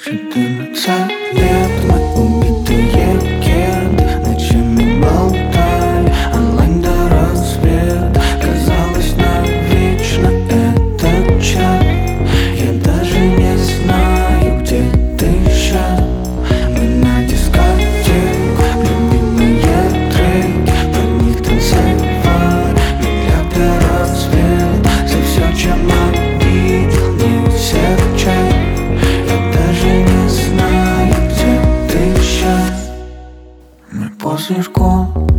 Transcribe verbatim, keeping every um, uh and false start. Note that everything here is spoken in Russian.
Четырнадцать лет, мы убитые кенты, ночами болтали, онлайн до рассвета. Казалось навечно этот час. Я даже не знаю, где ты щас. Мы на дискотеку, любимые треки, под них танцевали миллиарды до рассвета. За все, чем обидел, не серчай. Мы после школы